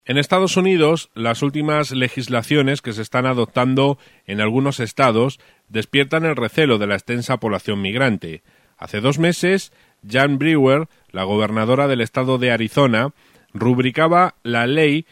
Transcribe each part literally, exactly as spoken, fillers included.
En Estados Unidos, las últimas legislaciones que se están adoptando en algunos estados despiertan el recelo de la extensa población migrante. Hace dos meses, Jan Brewer, la gobernadora del estado de Arizona, rubricaba la ley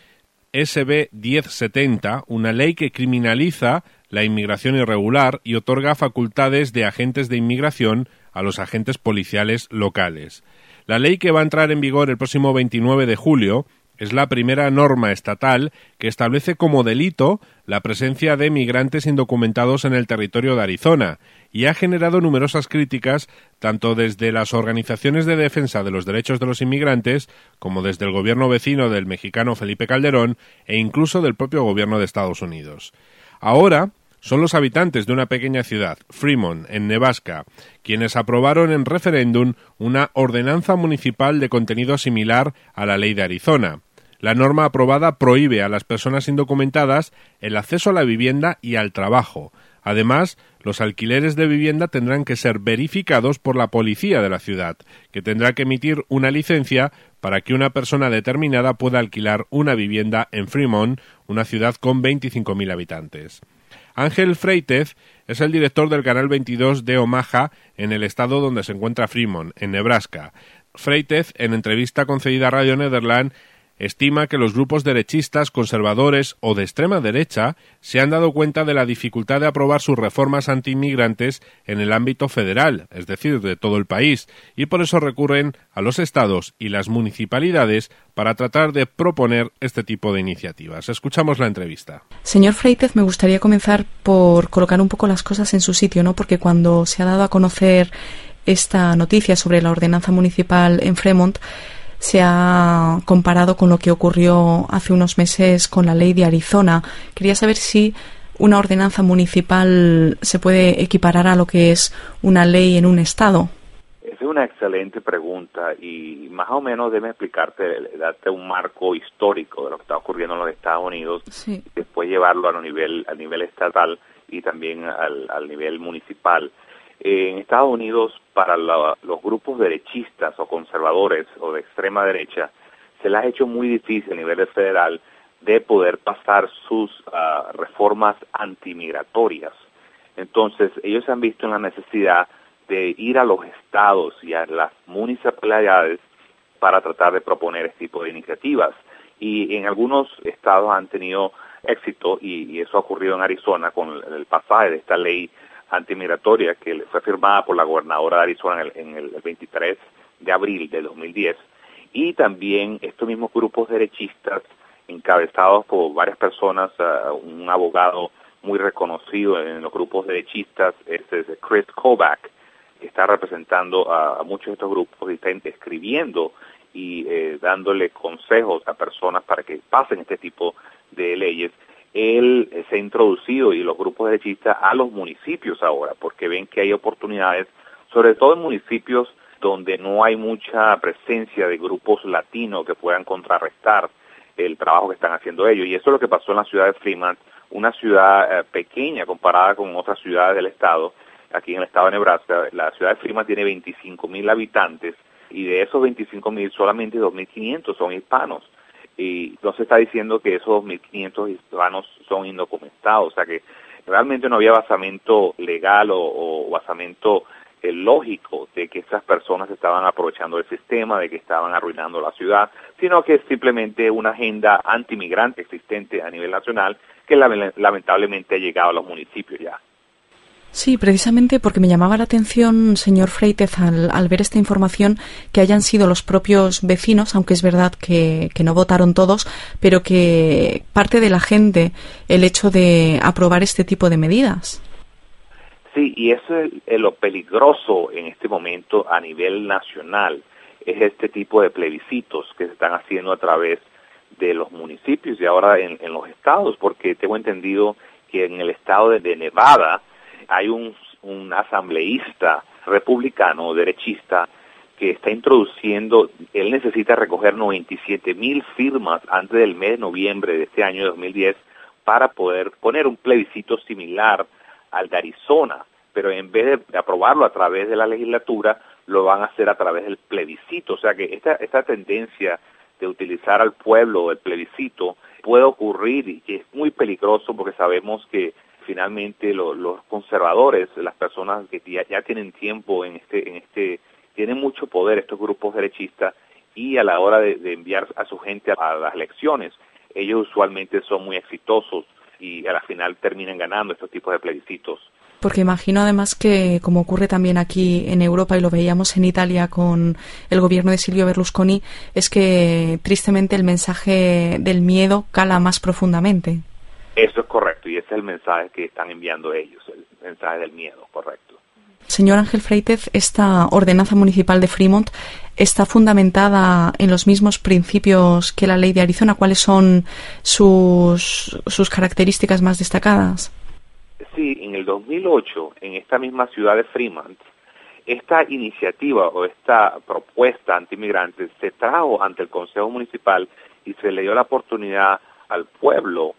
S B diez setenta, una ley que criminaliza la inmigración irregular y otorga facultades de agentes de inmigración a los agentes policiales locales. La ley, que va a entrar en vigor el próximo veintinueve de julio, es la primera norma estatal que establece como delito la presencia de migrantes indocumentados en el territorio de Arizona y ha generado numerosas críticas tanto desde las organizaciones de defensa de los derechos de los inmigrantes como desde el gobierno vecino del mexicano Felipe Calderón e incluso del propio gobierno de Estados Unidos. Ahora son los habitantes de una pequeña ciudad, Fremont, en Nebraska, quienes aprobaron en referéndum una ordenanza municipal de contenido similar a la ley de Arizona. La norma aprobada prohíbe a las personas indocumentadas el acceso a la vivienda y al trabajo. Además, los alquileres de vivienda tendrán que ser verificados por la policía de la ciudad, que tendrá que emitir una licencia para que una persona determinada pueda alquilar una vivienda en Fremont, una ciudad con veinticinco mil habitantes. Ángel Freitez es el director del Canal veintidós de Omaha, en el estado donde se encuentra Fremont, en Nebraska. Freitez, en entrevista concedida a Radio Nederland, estima que los grupos derechistas, conservadores o de extrema derecha se han dado cuenta de la dificultad de aprobar sus reformas antiinmigrantes en el ámbito federal, es decir, de todo el país, y por eso recurren a los estados y las municipalidades para tratar de proponer este tipo de iniciativas. Escuchamos la entrevista. Señor Freitez, me gustaría comenzar por colocar un poco las cosas en su sitio, ¿no? Porque cuando se ha dado a conocer esta noticia sobre la ordenanza municipal en Fremont, se ha comparado con lo que ocurrió hace unos meses con la ley de Arizona. Quería saber si una ordenanza municipal se puede equiparar a lo que es una ley en un estado. Es una excelente pregunta y más o menos déjame explicarte, darte un marco histórico de lo que está ocurriendo en los Estados Unidos, sí, y después llevarlo a nivel, a nivel estatal y también al, al nivel municipal. En Estados Unidos, para la, los grupos derechistas o conservadores o de extrema derecha, se les ha hecho muy difícil a nivel federal de poder pasar sus uh, reformas antimigratorias. Entonces, ellos han visto la necesidad de ir a los estados y a las municipalidades para tratar de proponer este tipo de iniciativas. Y en algunos estados han tenido éxito, y, y eso ha ocurrido en Arizona con el, el pasaje de esta ley antimigratoria que fue firmada por la gobernadora de Arizona en el, en el veintitrés de abril de dos mil diez, y también estos mismos grupos derechistas encabezados por varias personas, uh, un abogado muy reconocido en los grupos derechistas, este es Chris Kobach, que está representando a, a muchos de estos grupos y está escribiendo y eh, dándole consejos a personas para que pasen este tipo de leyes. Él eh, se ha introducido, y los grupos derechistas, a los municipios ahora, porque ven que hay oportunidades, sobre todo en municipios donde no hay mucha presencia de grupos latinos que puedan contrarrestar el trabajo que están haciendo ellos. Y eso es lo que pasó en la ciudad de Fremont, una ciudad eh, pequeña comparada con otras ciudades del estado. Aquí en el estado de Nebraska, la ciudad de Fremont tiene veinticinco mil habitantes, y de esos veinticinco mil solamente dos mil quinientos son hispanos. Y no se está diciendo que esos dos mil quinientos hispanos son indocumentados, o sea que realmente no había basamento legal o, o basamento eh, lógico de que estas personas estaban aprovechando el sistema, de que estaban arruinando la ciudad, sino que es simplemente una agenda antimigrante existente a nivel nacional que lamentablemente ha llegado a los municipios ya. Sí, precisamente porque me llamaba la atención, señor Freitez, al, al ver esta información, que hayan sido los propios vecinos, aunque es verdad que, que no votaron todos, pero que parte de la gente, el hecho de aprobar este tipo de medidas. Sí, y eso es lo peligroso en este momento a nivel nacional, es este tipo de plebiscitos que se están haciendo a través de los municipios y ahora en, en los estados, porque tengo entendido que en el estado de, de Nevada hay un, un asambleísta republicano, derechista, que está introduciendo, él necesita recoger noventa y siete mil firmas antes del mes de noviembre de este año de dos mil diez para poder poner un plebiscito similar al de Arizona, pero en vez de aprobarlo a través de la legislatura, lo van a hacer a través del plebiscito. O sea que esta, esta tendencia de utilizar al pueblo, el plebiscito, puede ocurrir y que es muy peligroso porque sabemos que finalmente lo, los conservadores, las personas que ya, ya tienen tiempo en este, en este, tienen mucho poder estos grupos derechistas y a la hora de, de enviar a su gente a las elecciones, ellos usualmente son muy exitosos y a la final terminan ganando estos tipos de plebiscitos. Porque imagino además que, como ocurre también aquí en Europa y lo veíamos en Italia con el gobierno de Silvio Berlusconi, es que tristemente el mensaje del miedo cala más profundamente. Eso es correcto y ese es el mensaje que están enviando ellos, el mensaje del miedo, correcto. Señor Ángel Freites, esta ordenanza municipal de Fremont está fundamentada en los mismos principios que la ley de Arizona. ¿Cuáles son sus, sus características más destacadas? Sí, en el dos mil ocho, en esta misma ciudad de Fremont, esta iniciativa o esta propuesta antimigrante se trajo ante el Consejo Municipal y se le dio la oportunidad al pueblo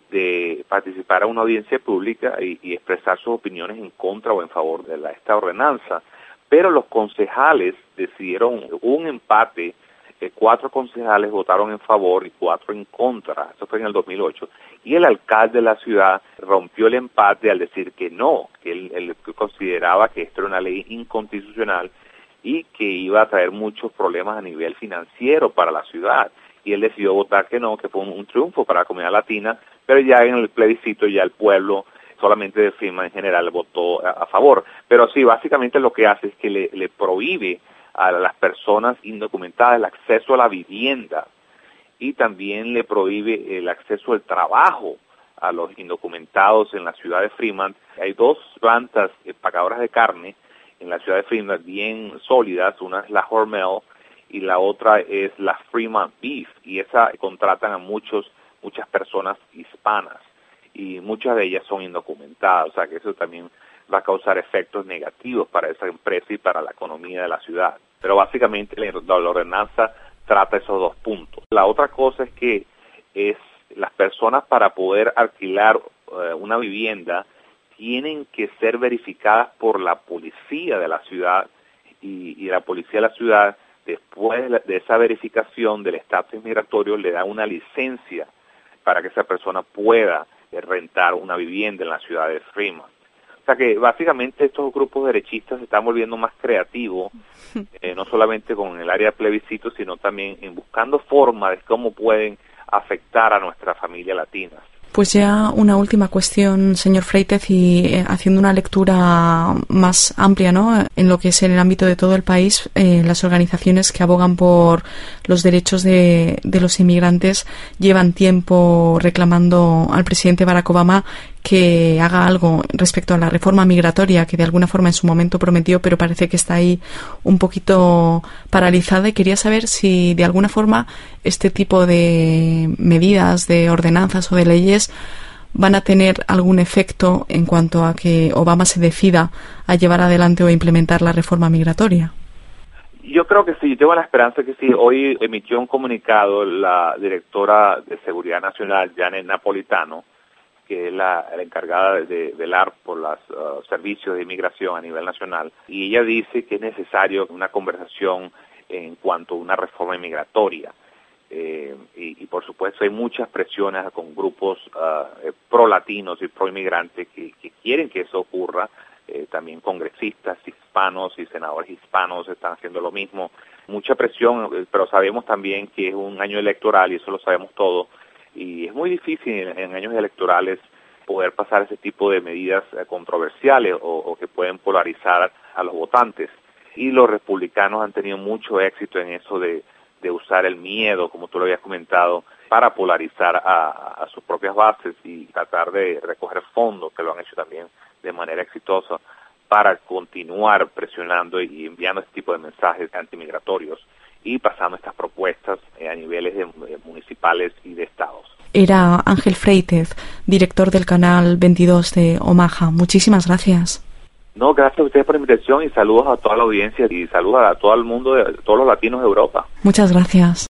de participar en una audiencia pública y, y expresar sus opiniones en contra o en favor de la, esta ordenanza. Pero los concejales decidieron un empate, eh, cuatro concejales votaron en favor y cuatro en contra, eso fue en el dos mil ocho, y el alcalde de la ciudad rompió el empate al decir que no, que él, él consideraba que esto era una ley inconstitucional y que iba a traer muchos problemas a nivel financiero para la ciudad, y él decidió votar que no, que fue un, un triunfo para la comunidad latina, pero ya en el plebiscito ya el pueblo solamente de Fremont en general votó a, a favor. Pero sí, básicamente lo que hace es que le, le prohíbe a las personas indocumentadas el acceso a la vivienda y también le prohíbe el acceso al trabajo a los indocumentados en la ciudad de Fremont. Hay dos plantas empacadoras de carne en la ciudad de Fremont bien sólidas, una es la Hormel y la otra es la Fremont Beef, y esa contratan a muchos muchas personas hispanas y muchas de ellas son indocumentadas, o sea que eso también va a causar efectos negativos para esa empresa y para la economía de la ciudad. Pero básicamente la, la ordenanza trata esos dos puntos. La otra cosa es que es las personas para poder alquilar uh, una vivienda tienen que ser verificadas por la policía de la ciudad y, y la policía de la ciudad después de esa verificación del estatus migratorio le da una licencia para que esa persona pueda rentar una vivienda en la ciudad de Fremont. O sea que básicamente estos grupos derechistas se están volviendo más creativos, eh, no solamente con el área de plebiscito, sino también en buscando formas de cómo pueden afectar a nuestra familia latina. Pues ya una última cuestión, señor Freites, y eh, haciendo una lectura más amplia, ¿no?, en lo que es en el ámbito de todo el país, eh, las organizaciones que abogan por los derechos de, de los inmigrantes llevan tiempo reclamando al presidente Barack Obama que haga algo respecto a la reforma migratoria que de alguna forma en su momento prometió, pero parece que está ahí un poquito paralizada, y quería saber si de alguna forma este tipo de medidas, de ordenanzas o de leyes van a tener algún efecto en cuanto a que Obama se decida a llevar adelante o implementar la reforma migratoria. Yo creo que sí, tengo la esperanza que sí. Hoy emitió un comunicado la directora de Seguridad Nacional, Janet Napolitano, que es la, la encargada de velar por los uh, servicios de inmigración a nivel nacional, y ella dice que es necesario una conversación en cuanto a una reforma migratoria. Eh, y, y por supuesto hay muchas presiones con grupos uh, pro-latinos y pro-inmigrantes que, que quieren que eso ocurra. Eh, también congresistas hispanos y senadores hispanos están haciendo lo mismo. Mucha presión, pero sabemos también que es un año electoral y eso lo sabemos todos. Y es muy difícil en, en años electorales poder pasar ese tipo de medidas eh, controversiales o, o que pueden polarizar a los votantes. Y los republicanos han tenido mucho éxito en eso de, de usar el miedo, como tú lo habías comentado, para polarizar a, a sus propias bases y tratar de recoger fondos, que lo han hecho también de manera exitosa, para continuar presionando y enviando este tipo de mensajes antimigratorios y pasando estas propuestas eh, a niveles de, de municipales y de estados. Era Ángel Freites, director del canal veintidós de Omaha. Muchísimas gracias. No, gracias a ustedes por la invitación y saludos a toda la audiencia y saludos a todo el mundo, a todos los latinos de Europa. Muchas gracias.